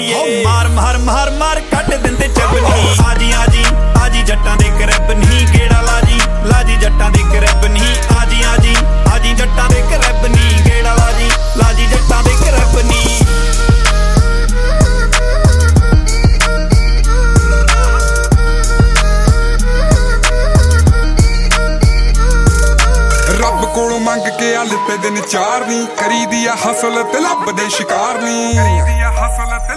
ਲੀਏ ਮਾਰ ਮਾਰ ਮਾਰ ਮਾਰ ਕੱਢ ਦਿੰਦੇ ਚੱਬਨੀ ਆਜੀ ਆਜੀ ਆਜੀ ਜੱਟਾਂ ਦੇ ਕਰੈਬ ਨਹੀਂ ਗੇੜਾ ਲਾਜੀ ਲਾਜੀ ਜੱਟਾਂ ਦੇ ਕਰੈਬ ਨਹੀਂ ਆਜੀ ਆਜੀ ਆਜੀ ਜੱਟਾਂ ਦੇ ਕਰੈਬ ਨਹੀਂ ਗੇੜਾ ਲਾਜੀ ਲਾਜੀ ਜੱਟਾਂ ਦੇ ਕਰੈਬ ਨਹੀਂ ਰੱਬ ਕੋਲੋਂ ਮੰਗ ਕੇ ਆ ਲਿਪੇ ਦਿਨ ਚਾਰ ਨੀ ਕਰੀਦੀ ਆ ਹਸਲ ਤੇ ਲੱਭਦੇ ਸ਼ਿਕਾਰ ਨੀ